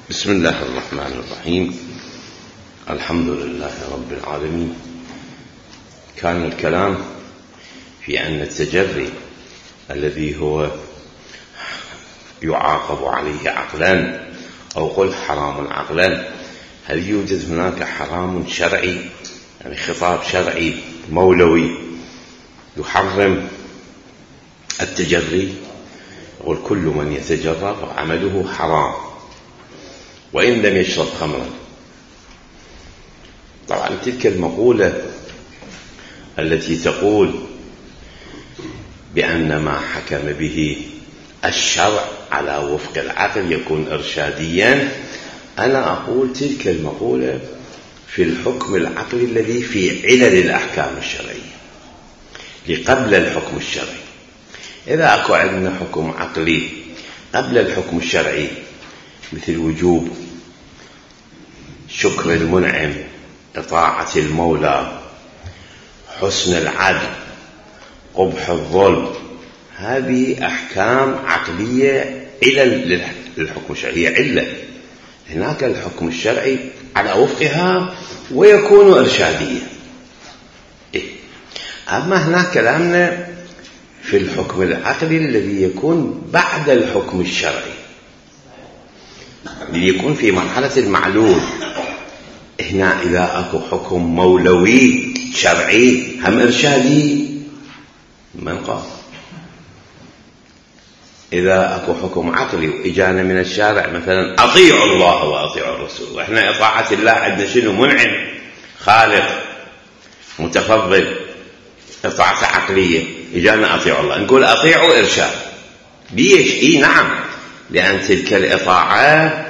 بسم الله الرحمن الرحيم. الحمد لله رب العالمين. كان الكلام في أن التجري الذي هو يعاقب عليه عقلا أو قل حرام عقلا، هل يوجد هناك حرام شرعي، يعني خطاب شرعي مولوي يحرم التجري؟ يقول كل من يتجرى عمله حرام وإن لم يشرب خمرا. طبعا تلك المقولة التي تقول بأن ما حكم به الشرع على وفق العقل يكون إرشاديا، أنا أقول تلك المقولة في الحكم العقلي الذي في علل الأحكام الشرعية قبل الحكم الشرعي. إذا أكو عندنا حكم عقلي قبل الحكم الشرعي مثل وجوب شكر المنعم، إطاعة المولى، حسن العدل، قبح الظلم، هذه أحكام عقلية علل للحكم الشرعي، علة. هناك الحكم الشرعي على وفقها ويكون إرشاديا. أما هناك كلامنا في الحكم العقلي الذي يكون بعد الحكم الشرعي، اللي يكون في مرحلة المعلول. هنا إذا أكو حكم مولوي شرعي هم إرشادي من قال. إذا أكو حكم عقلي وإجانا من الشارع مثلا أطيعوا الله وأطيعوا الرسول، وإحنا إطاعة الله عندنا شنو؟ منعم، خالق، متفضل، إطاعة عقلية. إجانا أطيعوا الله، نقول أطيعوا إرشاد. ليش؟ نعم، لأن تلك الإطاعة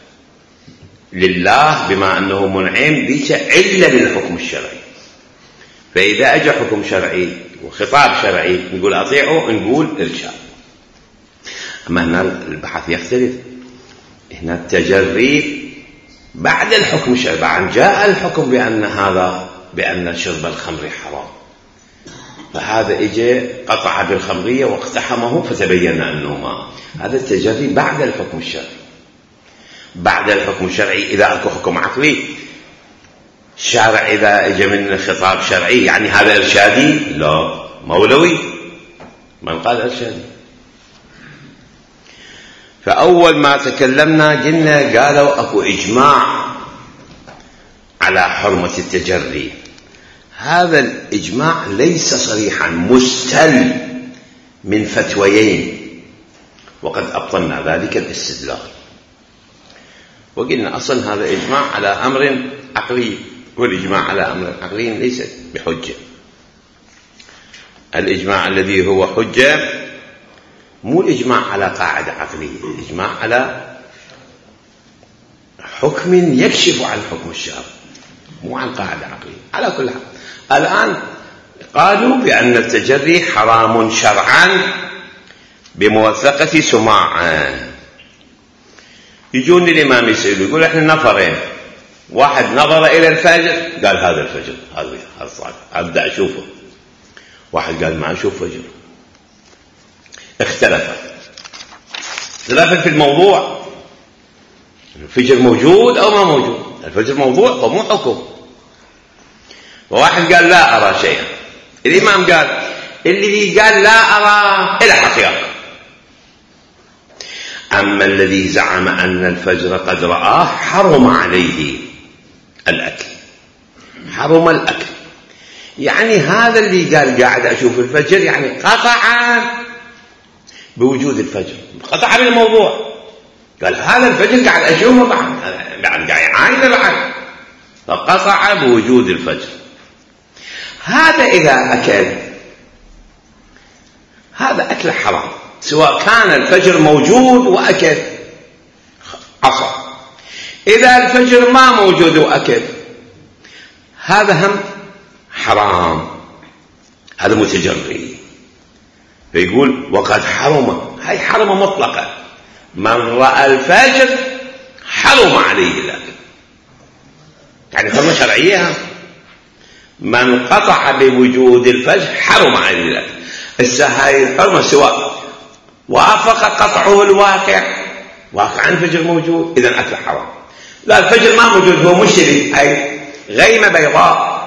لله بما أنه منعم بيش علة للحكم الشرعي. فإذا أجى حكم شرعي وخطاب شرعي نقول أطيعوا، نقول إرشاد. أما هنا البحث يختلف. هنا التجري بعد الحكم الشرعي، بعد جاء الحكم بأن شرب الخمر حرام، فهذا إجى قطع بالخمرية واقتحمه فتبين أنه ما. هذا التجري بعد الحكم الشرعي. بعد الحكم الشرعي إذا أكو حكم عقلي الشارع إذا إجى من خطاب شرعي يعني هذا إرشادي؟ لا، مولوي. من قال إرشادي؟ فأول ما تكلمنا قلنا قالوا أكو إجماع على حرمة التجري. هذا الإجماع ليس صريحا، مستل من فتويين، وقد أبطلنا ذلك الاستدلال وقلنا أصلا هذا إجماع على أمر عقلي، والإجماع على أمر عقلي ليس بحجة. الإجماع الذي هو حجة مو الإجماع على قاعدة عقلية، الإجماع على حكم يكشف عن حكم الشرع، مو عن قاعدة عقلية. على كل حال الآن قالوا بأن التجري حرام شرعا بموثقة سماعا. يجون الإمام يسألوا يقول إحنا نفرين، واحد نظر إلى الفجر قال هذا الفجر، هذا صالح، أبدأ أشوفه. واحد قال ما أشوف فجر. اختلفت في الموضوع، الفجر موجود أو ما موجود. الفجر موضوع ومو حكم. وواحد قال لا أرى شيئا. الإمام قال اللي قال لا أرى إلى حقيقة. أما الذي زعم أن الفجر قد رآه حرم عليه الأكل، حرم الأكل. يعني هذا اللي قال قاعد أشوف الفجر يعني قطع بوجود الفجر، قطع بالموضوع. قال هذا الفجر قاعد أشوفه بعد قاعد عايزة بعد، فقطع بوجود الفجر. هذا إذا أكل، هذا أكل حرام، سواء كان الفجر موجود وأكل عصى. إذا الفجر ما موجود وأكل هذا هم حرام، هذا متجري. فيقول وقد حرم، هاي حرم مطلقة. من رأى الفجر حرم عليه الأكل، يعني حرمة شرعية. من قطع بوجود الفجر حرم عليه الأكل. هاي الحرمة سواء وافق قطعه الواقع واقعا الفجر موجود، إذن أكل حرام. لا الفجر ما موجود، هو مشرف، أي غيمة بيضاء،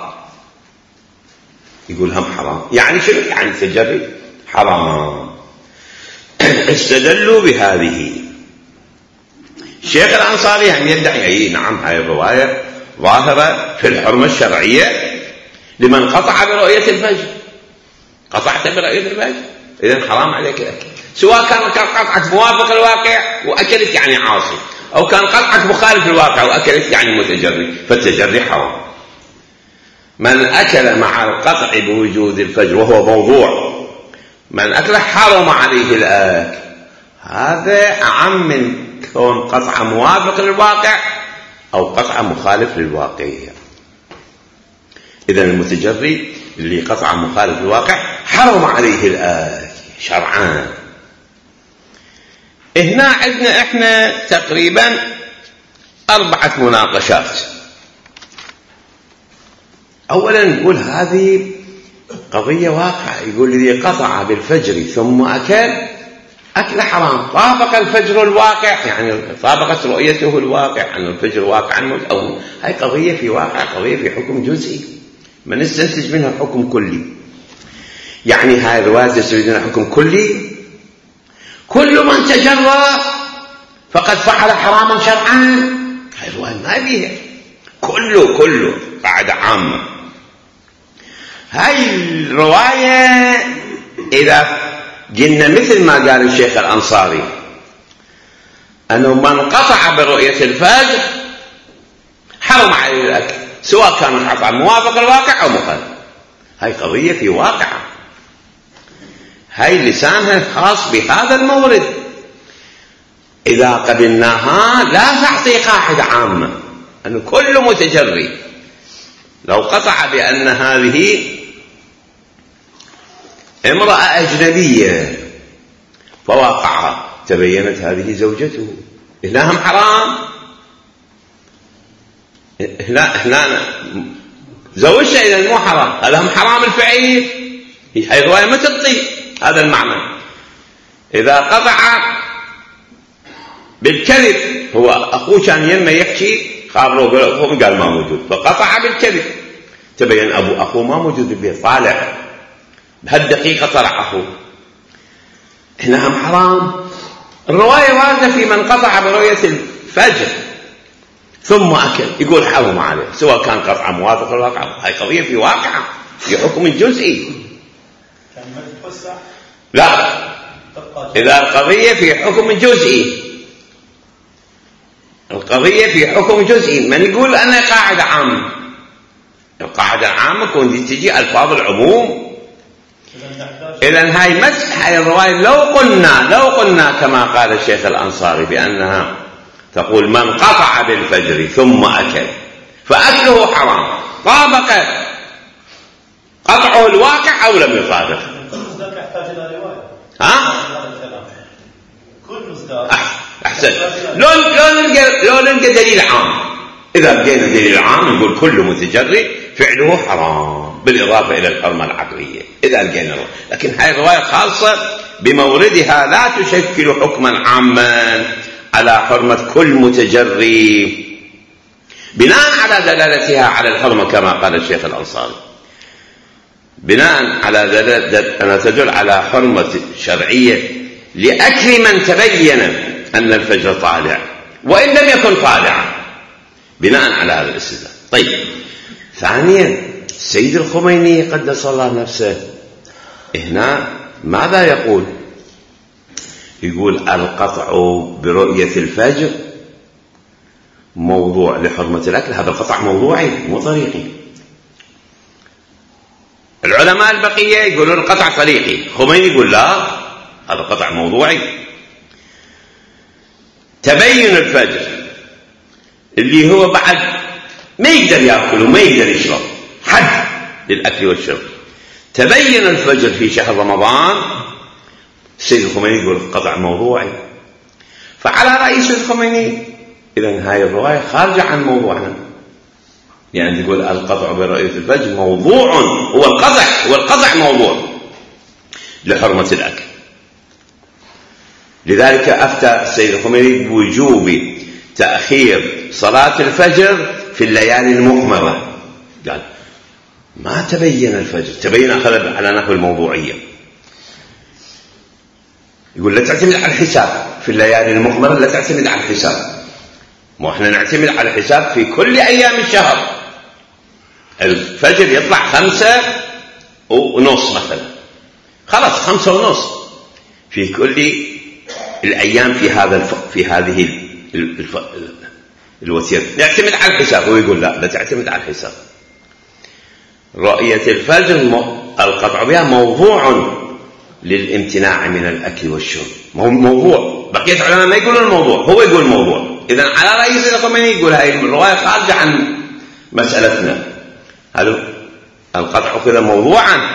يقول هم حرام. يعني شنو؟ يعني التجري حرام. استدلوا بهذه. الشيخ الأنصاري هم يدعي أي نعم هاي الرواية ظاهرة في الحرمة الشرعية لمن قطع برؤية الفجر. قطعت برؤية الفجر إذن حرام عليك الأكل، سواء كان قطعت موافق الواقع وأكلت يعني عاصي، أو كان قطعت مخالف الواقع وأكلت يعني متجري، فالتجري حرام. من أكل مع القطع بوجود الفجر وهو موضوع، من أكل حرم عليه الأكل. هذا أعم من كون قطع موافق للواقع أو قطع مخالف للواقع. إذن المتجري اللي قطع مخالف للواقع حرم عليه الأكل شرعان. هنا عندنا إحنا تقريبا 4 مناقشات. أولا نقول هذه قضية واقعة، يقول الذي قطع بالفجر ثم أكل حرام، طابق الفجر الواقع، يعني طابقت رؤيته الواقع أن الفجر واقعا، أو هاي قضية في واقع، قضية في حكم جزئي ما نستنتج منها حكم كلي. يعني هاي الرواية تستفيد حكم كلي، كل من تجرى فقد فعل حراما شرعا. هاي الرواية ما بيها كله قاعدة عامة. هاي الرواية إذا جينا مثل ما قال الشيخ الأنصاري أنه من قطع برؤية الفجر حرم عليه الأكل، سواء كان القطع موافق الواقع أو مخالف. هاي قضية في واقع، هاي لسانها خاص بهذا المورد. إذا قبلناها لا تعطي قاعدة عامة أن كل متجري لو قطع بأن هذه امرأة أجنبية فواقعها تبينت هذه زوجته، هنا هم حرام، هنا زوجها إذا مو حرام، هذا هم حرام الفعيل. هاي الرواية ما تعطي هذا المعنى. إذا قطع بالكذب، هو أخوه كان يما يحكي خابره قال ما موجود، فقطع بالكذب، تبين أبو أخوه ما موجود بالبيت، طالع بهالدقيقة طلع أخوه، هنا هم حرام. الرواية واردة في من قطع برؤية الفجر ثم أكل، يقول حرم عليه، سواء كان قطع موافق الواقع. هاي قضية في واقع في حكم جزئي. لا، إذا القضية في حكم جزئي، القضية في حكم جزئي، من يقول أنا قاعدة عامة، القاعدة العامة كون تجي ألفاظ العموم. إذن هاي الرواية لو قلنا كما قال الشيخ الأنصاري بأنها تقول من قطع بالفجر ثم أكل فأكله حرام، طابق قطعه الواقع أو لم يطابق. أحسن. لو نلقى دليل عام، إذا لقينا دليل عام نقول كل متجري فعله حرام بالإضافة إلى الحرمة العقلية إذا لقينا. لكن هذه الرواية خاصة بموردها لا تشكل حكما عاما على حرمة كل متجري بناء على دلالتها على الحرمة كما قال الشيخ الأنصاري، بناء على أنها تدل على حرمة شرعية لأكل من تبين أن الفجر طالع وإن لم يكن طالعا، بناء على هذا الاستدلال. طيب، ثانيا السيد الخميني قدس الله نفسه هنا ماذا يقول؟ يقول القطع برؤية الفجر موضوع لحرمة الأكل، هذا القطع موضوعي مو طريقي. العلماء البقية يقولون القطع طريقي، خميني يقول لا، هذا قطع موضوعي. تبين الفجر اللي هو بعد ما يقدر يأكل وما يقدر يشرب، حد للأكل والشرب، تبين الفجر في شهر رمضان، السيد الخميني يقول قطع موضوعي. فعلى رأي السيد الخميني إذن هاي الرواية خارجة عن موضوعنا، يعني تقول القطع برؤية الفجر موضوع، هو القطع موضوع لحرمة الأكل. لذلك أفتى السيد الخميني بوجوب تأخير صلاة الفجر في الليالي المقمرة. قال ما تبين الفجر، تبين أخذ على نحو الموضوعية. يقول لا تعتمد على الحساب في الليالي المقمرة، لا تعتمد على الحساب. وإحنا نعتمد على الحساب في كل أيام الشهر. الفجر يطلع 5:30 مثلا، خلاص 5:30 في كل الأيام في هذه الوتيرة. نعتمد على الحساب. هو يقول لا تعتمد على الحساب. رؤية الفجر القطع بها موضوع للامتناع من الأكل والشرب. موضوع. بقية العلماء ما يقولون الموضوع، هو يقول موضوع. إذن على رأي السيد الخميني يقول هاي الرواية خارجة عن مسألتنا. هل القطع كذا موضوعا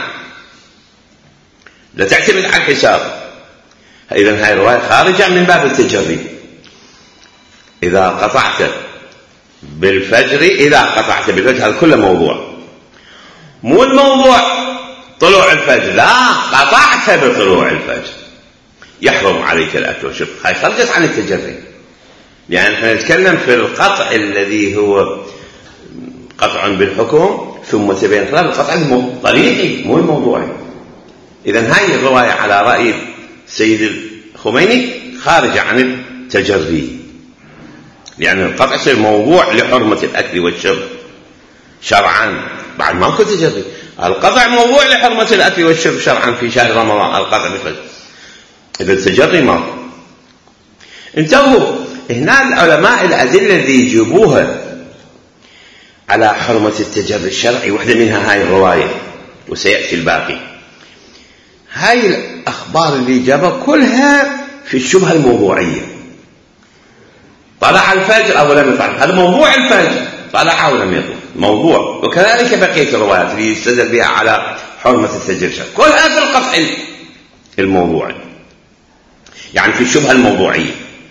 لا تعتمد على الحساب. إذن هاي الرواية خارجة من باب التجري. إذا قطعت بالفجر هذا كله موضوع. مو الموضوع طلوع الفجر، لا، قطعت بطلوع الفجر يحرم عليك الأكل والشرب. هاي خرجت عن التجري. يعني احنا نتكلم في القطع الذي هو قطع بالحكم ثم تبين خلاف القطع الطريقي مو الموضوعي. إذن هاي الرواية على رأي السيد الخميني خارجة عن التجري، لأن القطع يصير موضوع لحرمة الأكل والشرب شرعا. بعد ما كنت تجري القطع موضوع لحرمة الأكل والشرب شرعا في شهر رمضان، القطع بالفجر. إذا التجري ما انتهوا. هنا العلماء الأدلة اللي يجيبوها على حرمة التجري الشرعي واحدة منها هاي الرواية، وسيأتي الباقي. هاي الأخبار اللي جابها كلها في الشبهة الموضوعية. طلع الفجر أو لم يطلع، هذا موضوع الفجر، طلع أو لم يطلع موضوع. وكذلك بقية الروايات اللي يستدل بها على حرمة التجري الشرعي كلها في القطع الموضوعي، يعني في الشبهة الموضوعية.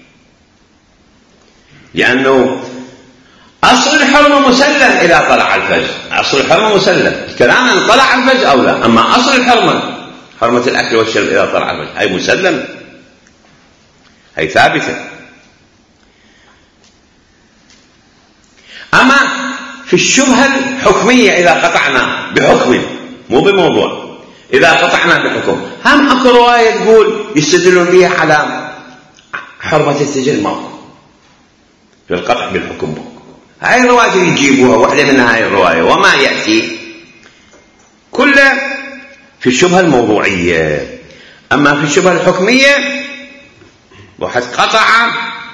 لأنه أصل الحرمة مسلم إذا طلع الفجر، أصل الحرمة مسلم. الكلام أن طلع الفجر أو لا، أما أصل الحرمة حرمة الأكل والشرب إذا طلع الفجر هي مسلم، هي ثابتة. أما في الشبهة الحكمية إذا قطعنا بحكم مو بموضوع، إذا قطعنا بحكم هم أكو رواية تقول يستدلون بها على حرمة التجري ماكو في القطع بالحكم. هاي الرواية اللي يجيبوها واحدة منها هاي الرواية، وما يأتي كله في الشبهة الموضوعية. أما في الشبهة الحكمية واحد قطع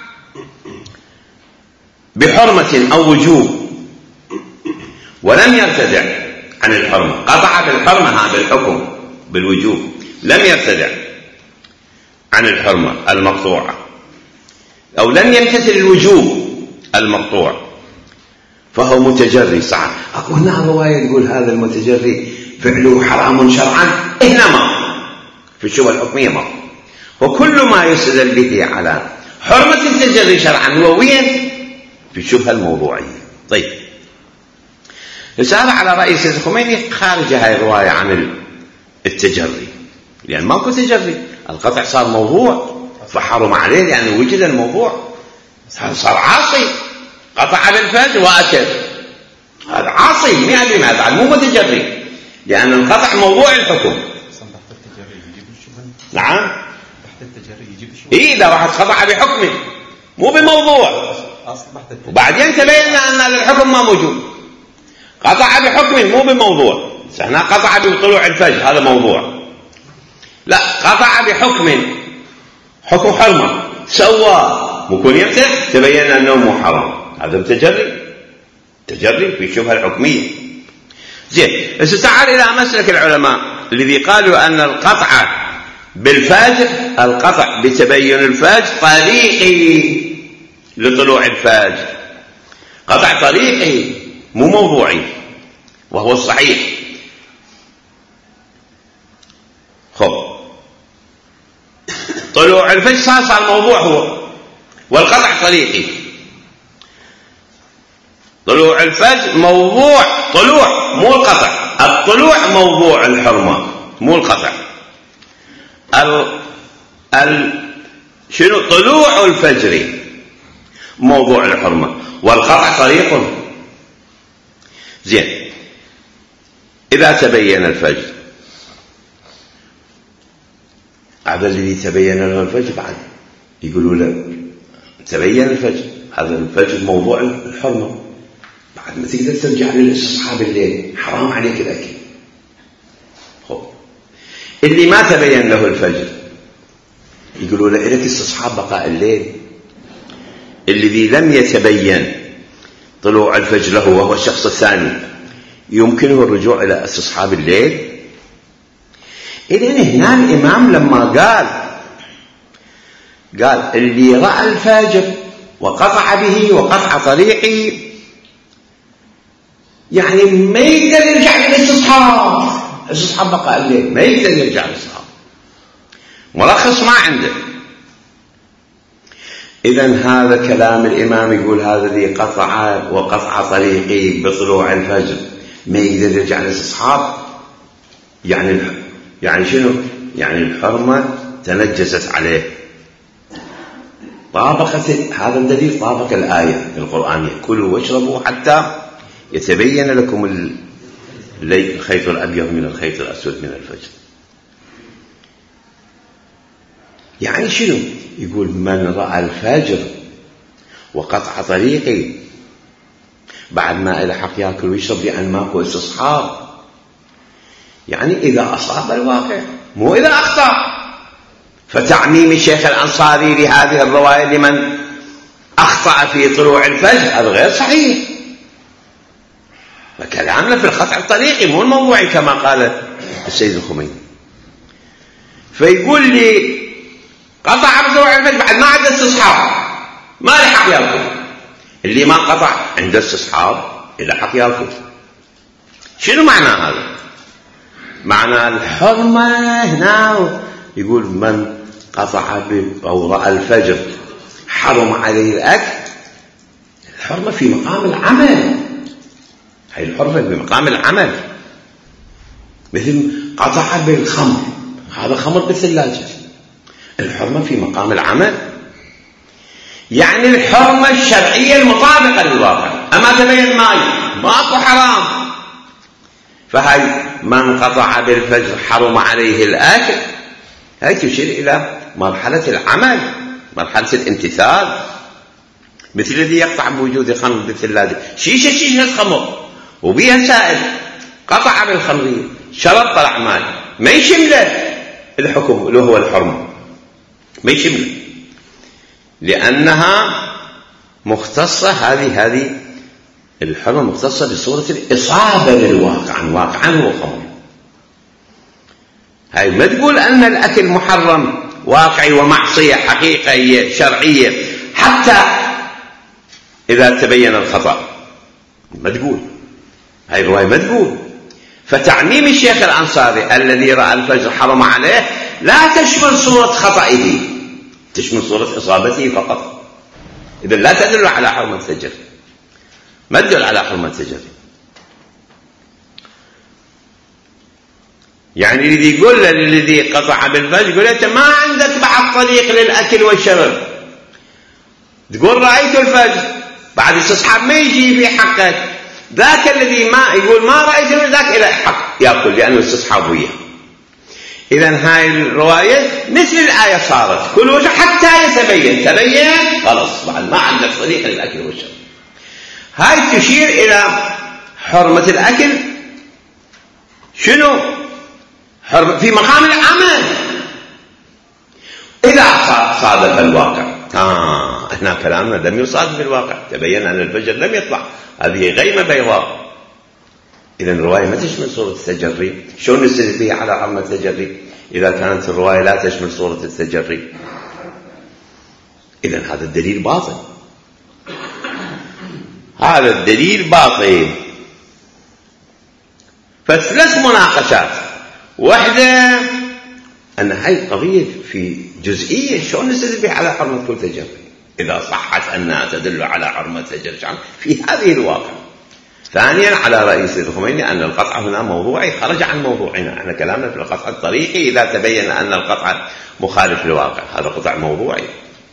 بحرمة أو وجوب ولم يرتدع عن الحرمة، قطع بالحرمة هذا الحكم بالوجوب، لم يرتدع عن الحرمة المقطوعة أو لم يمتثل الوجوب المقطوع، فهو متجري. صح. أكو هنا رواية تقول هذا المتجري فعله حرام شرعا، هنا ما في الشبهة الحكمية ما. وكل ما يستدل به على حرمة التجري شرعا هو وين؟ في الشبهة الموضوعية. طيب، رسالة على رأي السيد الخميني خارجة هاي الرواية عن التجري، لأن ماكو تجري، القطع صار موضوع فحرم عليه لأنه وجد الموضوع، صار عاصي. قطع بالفجر وأكل، هذا عاصي 100%، هذا مو متجري، لأن القطع موضوع الحكم. نعم، إذا واحد قطع بحكم مو بموضوع، وبعدين تبين أن الحكم ما موجود. قطع بحكم مو بموضوع، هنا قطع بطلوع الفجر هذا موضوع. لا، قطع بحكم، حكم حرمة سوى ممكن يمتثل، تبين أنه مو حرام، هذا تجري في الشبهة الحكمية. زين، بس تعال إلى مسلك العلماء الذي قالوا أن القطع بالفجر، القطع بتبين الفجر طريقي لطلوع الفجر، قطع طريقي مو موضوعي، وهو الصحيح. خب، طلوع الفجر صار الموضوع هو، والقطع طريقي. طلوع الفجر موضوع، طلوع مو القطع، الطلوع موضوع الحرمة مو القطع. شنو؟ طلوع الفجر موضوع الحرمة، والقطع طريق. زين، إذا تبين الفجر، هذا الذي تبين له الفجر بعد يقولوا له تبين الفجر، هذا الفجر موضوع الحرمة، بعد ما تقدر ترجع للاستصحاب الليل، حرام عليك الأكل. اللي ما تبين له الفجر يقولوا له إليك استصحاب بقاء الليل. الذي لم يتبين طلوع الفجر له وهو الشخص الثاني يمكنه الرجوع إلى استصحاب الليل. إذن هنا الإمام لما قال اللي رأى الفجر وقطع به وقطع طريقي، يعني ما يقدر يرجع للاستصحاب بقاء الليل، ما يقدر يرجع للاستصحاب، ملخص ما عنده. إذن هذا كلام الإمام يقول هذا الذي قطع وقطع طريقي بطلوع الفجر ما يقدر يرجع للاستصحاب، يعني شنو؟ يعني الحرمة تنجست عليه، هذا الدليل طابق الآية القرآنية: كلوا واشربوا حتى يتبين لكم الخيط الأبيض من الخيط الأسود من الفجر. يعني شنو؟ يقول من رأى الفجر وقطع طريقي بعد ما إلى حق يأكل ويشرب لأن ماكو استصحاب، يعني إذا أصاب الواقع مو إذا أخطأ. فتعميم الشيخ الأنصاري لهذه الرواية لمن أخطأ في طلوع الفجر هذا غير صحيح. فكلامنا في القطع الطريقي مو الموضوعي كما قال السيد الخميني. فيقول لي قطع بطلوع الفجر بعد ما عنده استصحاب ما لحق يأكل. اللي ما قطع عنده استصحاب إلى حق يأكل. شنو معنى هذا؟ معنى الحرمة هنا يقول من قطع أو رأى الفجر حرم عليه الأكل. الحرمة في مقام العمل، هي الحرمة في مقام العمل. مثل قطع بالخمر، هذا خمر بالثلاجة، الحرمة في مقام العمل، يعني الحرمة الشرعية المطابقة للواقع. أما تبين ماكو حرام، فهي من قطع بالفجر حرم عليه الأكل، هي تشير إلى مرحلة العمل، مرحلة الامتثال. مثل الذي يقطع بوجود خمر بالثلاجة، شيشة خمر وبيها سائل، قطع بالخمرية، شرب طلع ماء، ما يشمله الحكم اللي هو الحرمة، ما يشمله، لأنها مختصة. هذه الحرمة مختصة بصورة الإصابة للواقع، واقعا هو خمر. هاي ما تقول أن الأكل محرم واقعي ومعصية حقيقية شرعية حتى إذا تبين الخطأ، ما تقول هاي الرواية، ما تقول. فتعميم الشيخ الأنصاري الذي رأى الفجر حرم عليه لا تشمل صورة خطئه، تشمل صورة إصابته فقط. إذن لا تدل على حرمة الفجر، ما تدل على حرمة الفجر. يعني الذي يقول للذي قطع بالفجر يقول أنت ما عندك بعد طريق للأكل والشرب، تقول رأيت الفجر بعد استصحاب ما يجي في حقك. ذاك الذي ما يقول ما رأيت ذاك إلى حق يأكل لأنه استصحاب وياه. إذن هاي الرواية مثل الآية صارت كل وجه حتى يتبين، تبين خلاص بعد ما عندك طريق للأكل والشرب. هاي تشير إلى حرمة الأكل. شنو؟ حرمة في مقام العمل إذا صادف الواقع. احنا كلامنا لم يصادف الواقع، تبين أن الفجر لم يطلع، هذه غيمة بيضاء. إذن الرواية ما تشمل صورة التجري. شلون نستدل بها على حرمة التجري إذا كانت الرواية لا تشمل صورة التجري؟ إذن هذا الدليل باطل، هذا الدليل باطل. فثلاث مناقشات، واحدة أن هاي قضية في جزئية شلون نستدل بها على حرمة كل تجري إذا صحت أنها تدل على حرمة تجري في هذه الواقع. ثانيا على رأي سيد الخميني أن القطع هنا موضوعي خرج عن موضوعنا. احنا كلامنا في القطع الطريقي إذا تبين أن القطع مخالف للواقع، هذا قطع موضوعي.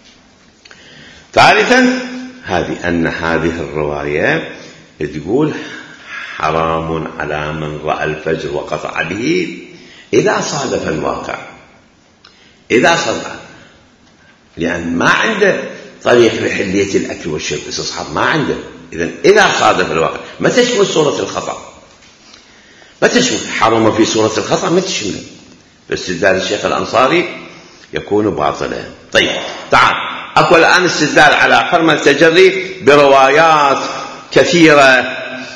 ثالثا أن هذه الرواية تقول حرام على من رأى الفجر وقطع به إذا صادف الواقع، إذا صادف، لأن ما عنده طريق لحلية الأكل والشرب، استصحاب ما عنده. إذا صادف الواقع ما تشمل صورة الخطأ، ما تشمل حرم في صورة الخطأ، ما تشمل. فاستدلال الشيخ الأنصاري يكون باطلا. طيب تعال أكو الآن استدلال على حرمة التجري بروايات كثيرة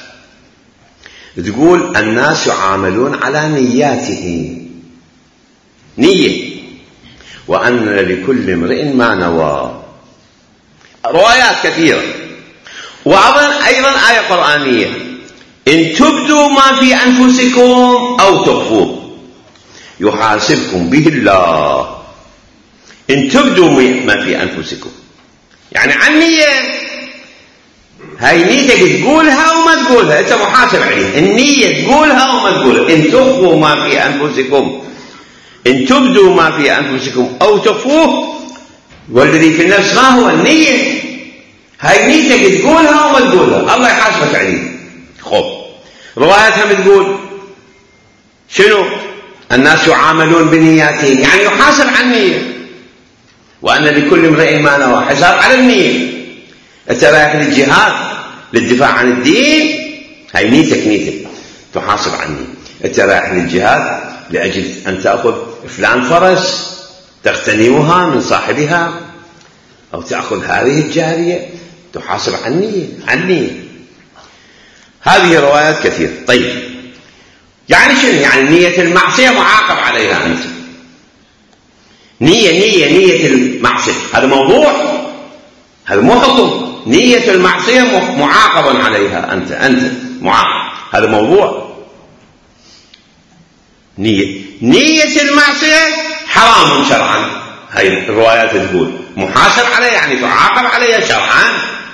تقول الناس يعاملون على نياتهم، نية، وأن لكل امرئ ما نوى. روايات كثيرة. وأيضا آية قرآنية إن تبدوا ما في أنفسكم أو تخفوه يحاسبكم به الله. إن تبدوا ما في أنفسكم يعني عن نية، هاي نيتك تقولها وما تقولها أنت محاسب عليها. النية تقولها وما تقولها. إن تخفوا ما في أنفسكم، إن تبدوا ما في أنفسكم أو تخفوه، والذي في النفس ما هو النية. هاي نيتك تقولها وما تقولها الله يحاسبك عليه. خب رواياتها بتقول شنو؟ الناس يعاملون بنياتهم، يعني يحاسب عن النية، وأن لكل امرئ ما نوى، حساب على النية. أنت رايح للجهاد للدفاع عن الدين، هاي نيتك تحاسب عن النية. أنت رايح للجهاد لأجل أن تأخذ فلان فرس تغتنمها من صاحبها، أو تأخذ هذه الجارية، تحاسب عن النية. هذه روايات كثيرة. طيب يعني شنو؟ يعني نية المعصية معاقب عليها أنت. نية المعصية هذا موضوع، هذا مو حكم. نية المعصية معاقب عليها أنت معاقب، هذا موضوع. نية المعصية حرام شرعا، هاي الروايات تقول محاسب عليها، يعني تعاقب عليها شرعا.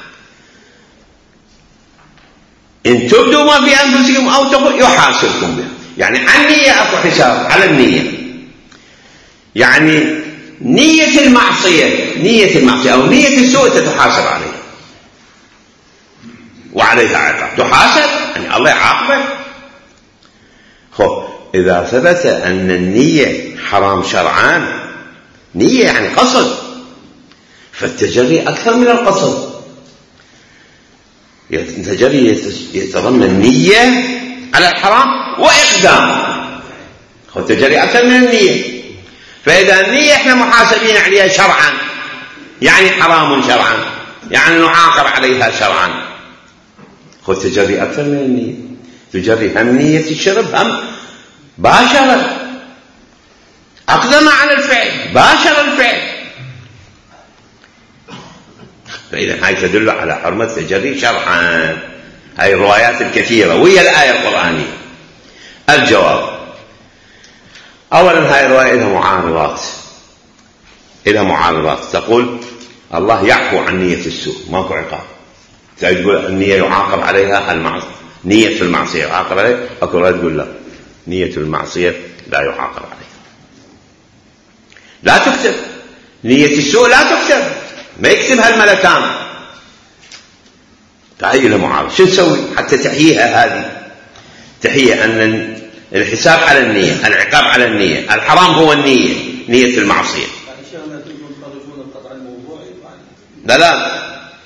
إن تبدوا ما في أنفسكم أو تخفوه يحاسبكم بها، يعني عن النية أكو حساب على النية. يعني نية المعصية أو نية السوء تتحاسب عليها وعليها عقاب، تحاسب يعني الله يعاقبك. خب إذا ثبت أن النية حرام شرعان، نية يعني قصد، فالتجري أكثر من القصد. التجري يتضمن نية على الحرام وإقدام، التجري أكثر من النية. فإذا النية إحنا محاسبين عليها شرعا، يعني حرام شرعا، يعني نعاقب عليها شرعا. التجري أكثر من النية، تجري هم نية الشرب، هم باشر أقدم على الفعل، باشر الفعل. فإذا هاي تدل على حرمة التجري شرعا. هاي الروايات الكثيرة وهي الآية القرآنية. الجواب: أولا هاي الرواية إلها معارضات، تقول الله يعفو عن نية السوء، ماكو عقاب. تقول النية يعاقب عليها، نية في المعصية يعاقب عليها. أكو رواية تقول لا، نية المعصية لا يعاقب عليها، لا تكتب نية السوء، لا تكتب، ما يكتبها الملكان. فهي لها معارضة. شو نسوي حتى تحييها؟ هذه تحيي أن الحساب على النية، العقاب على النية، الحرام هو النية، نية المعصية. لا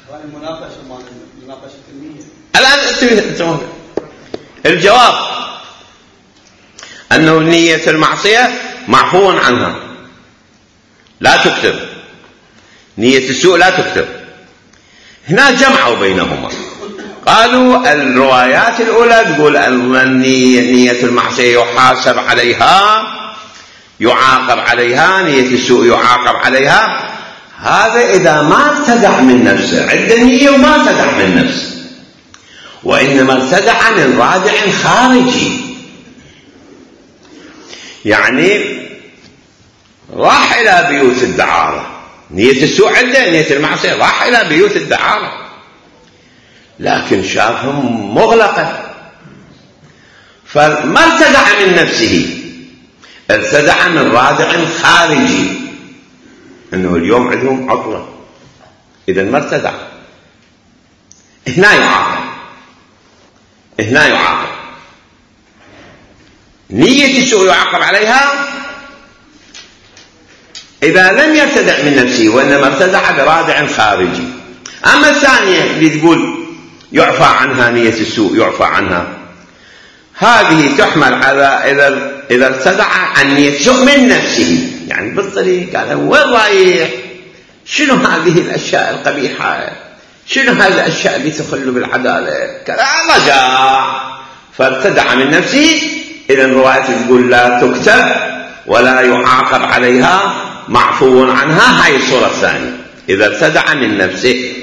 الآن الجواب أنه نية المعصية معفو عنها، لا تكتب، نية السوء لا تكتب. هنا جمعوا بينهما، قالوا الروايات الأولى تقول أن نية المعصية يحاسب عليها، يعاقب عليها، نية السوء يعاقب عليها. هذا إذا ما ارتدع من نفسه، عنده نية وما ارتدع من نفسه، وإنما ارتدع من رادع خارجي، يعني راح إلى بيوت الدعارة. نية السوء عنده، نية المعصية راح إلى بيوت الدعارة، لكن شافهم مغلقة، فما ارتدع من نفسه، ارتدع من رادع خارجي، أنه اليوم عندهم عطلة، إذا ما ارتدع. هنا يعاقب نية السوء يعاقب عليها إذا لم يرتدع من نفسه، وإنما ارتدع برادع خارجي. أما الثانية اللي تقول يعفى عنها نية السوء، يعفى عنها، هذه تحمل على إذا ارتدع عن نية السوء من نفسه، يعني بالطريق قال وين رايح، شنو هذه الأشياء القبيحة، شنو هذه الأشياء اللي تخل بالعدالة، كذا رجع فارتدع من نفسه. إذا الرواية تقول لا تكتب ولا يعاقب عليها، معفو عنها. هاي الصورة الثانية إذا ارتدع من نفسه.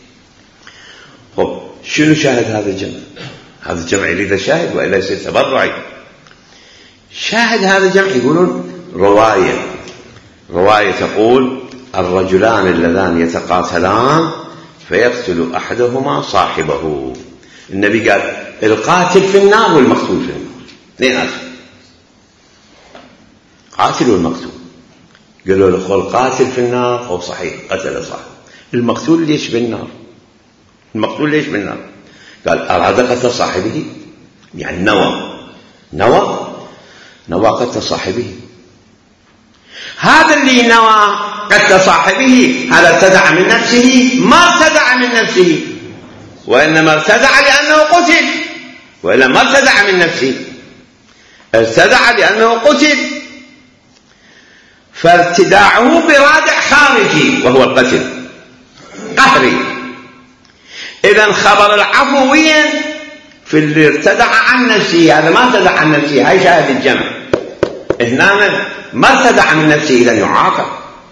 شنو شاهد هذا الجمع؟ هذا الجمع يريد شاهد وإلا يصير تبرعي. شاهد هذا الجمع يقولون رواية تقول الرجلان اللذان يتقاتلان فيقتل أحدهما صاحبه. النبي قال القاتل في النار والمقتول في النار، اثنين هذا قاتل والمقتول. قالوا له القاتل في النار، هو صحيح قتل صاحبه، المقتول ليش بالنار؟ المقتول ليش بالنار؟ قال أراد قتل صاحبه، يعني نوى قتل صاحبه. هذا اللي نوى قتل صاحبه هذا ارتدع من نفسه، ما ارتدع من نفسه، وإنما ارتدع لأنه قتل، وإلا ما ارتدع من نفسه، ارتدع لأنه قتل. فارتداعه برادع خارجي وهو القتل قهري. إذن خبر العفو وين؟ في اللي ارتدع عن نفسه، هذا ما ارتدع عن نفسه. هاي شاهد الجمع. هنا ما ارتدع من نفسه إذا يعاقب.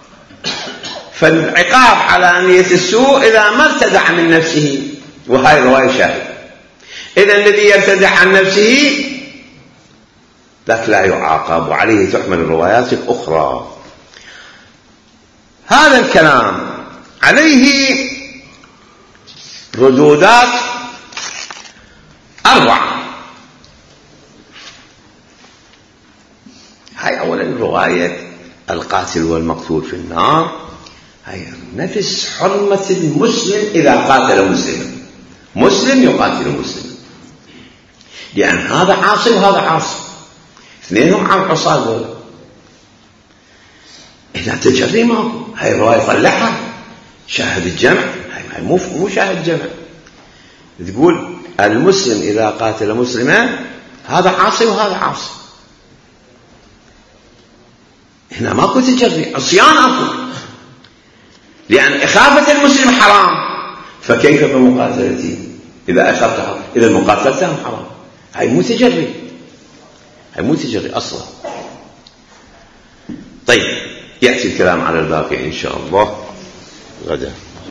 فالعقاب على نية السوء إذا ما ارتدع من نفسه، وهاي رواية شاهد. إذا الذي يرتدع عن نفسه ذاك لا يعاقب، وعليه تحمل الروايات الأخرى. هذا الكلام عليه ردودات 4. هاي أولا رواية القاتل والمقتول في النار، هاي نفس حرمة المسلم إذا قاتل مسلم يقاتل مسلم، لأن هذا عاصي وهذا عاصي، اثنينهم عن عصابة. إذا تجري ماكو، هاي الرواية طلعها شاهد الجمع. هاي مو شاهد جمع. تقول المسلم إذا قاتل مسلما هذا عاصي وهذا عاصي، هنا ماكو تجري، عصيان أكو، لأن إخافة المسلم حرام، فكيف بمقاتلته إذا أخافته؟ إذا مقاتلته حرام. هاي مو تجري أصلا. طيب، يأتي الكلام على الباقي إن شاء الله غدا.